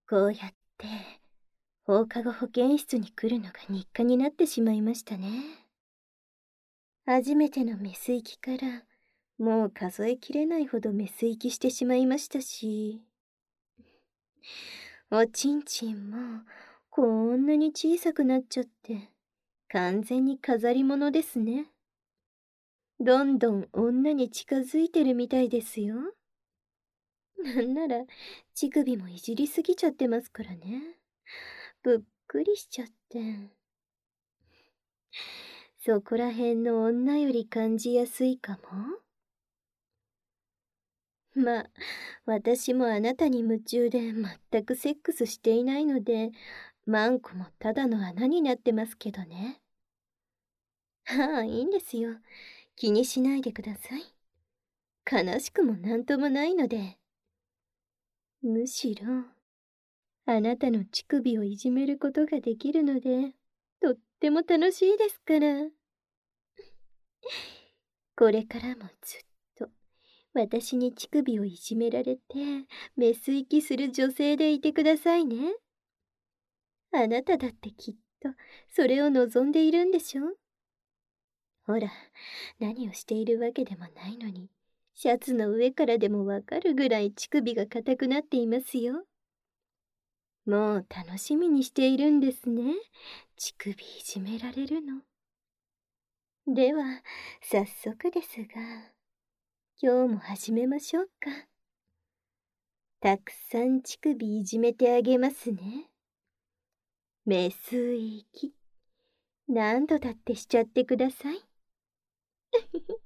こうやって放課後保健室に来るのが日課になってしまいましたね。初めてのメス行きからもう数えきれないほどメス行きしてしまいましたし、おちんちんもこんなに小さくなっちゃって完全に飾り物ですね。どんどん女に近づいてるみたいですよ。なんなら乳首もいじりすぎちゃってますからね。ぶっくりしちゃって。そこらへんの女より感じやすいかも。まあ、私もあなたに夢中で全くセックスしていないので、マンコもただの穴になってますけどね。ああ、いいんですよ。気にしないでください。悲しくもなんともないので。むしろ、あなたの乳首をいじめることができるので、とっても楽しいですから。これからもずっと私に乳首をいじめられてメス行きする女性でいてくださいね。あなただってきっとそれを望んでいるんでしょ。ほら、何をしているわけでもないのに、シャツの上からでもわかるぐらい乳首が硬くなっていますよ。もう楽しみにしているんですね。乳首いじめられるの。では、早速ですが、今日も始めましょうか。たくさん乳首いじめてあげますね。メス行き、何度だってしちゃってください。